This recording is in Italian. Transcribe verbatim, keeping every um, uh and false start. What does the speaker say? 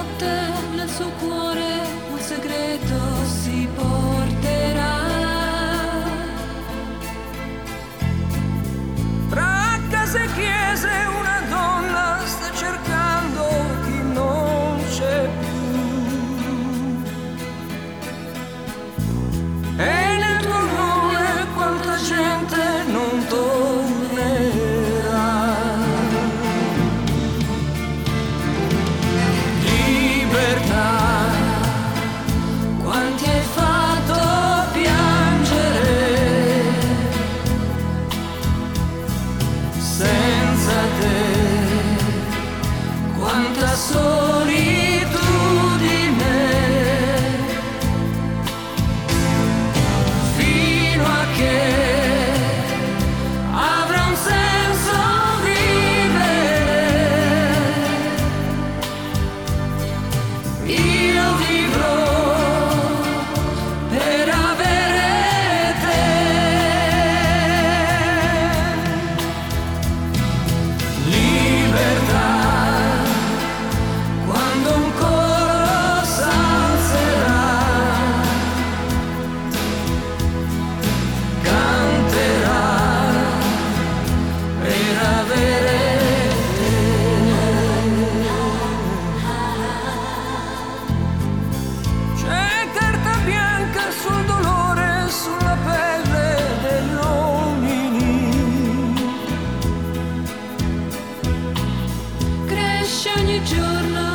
notte nel suo cuore un segreto si porterà. Tra case e chiese una donna sta cercando chi non c'è più. E nel tuo nome quanta gente non tornerà. Libertà, quanti hai fatto piangere, senza te, quanta solitudine, fino a che avrà un senso vivere. Io vivrò per avere te. Libertà, quando un coro s'alzerà, canterà per avere te. C'è carta bianca sul dolore, sulla pelle degli uomini. Cresce ogni giorno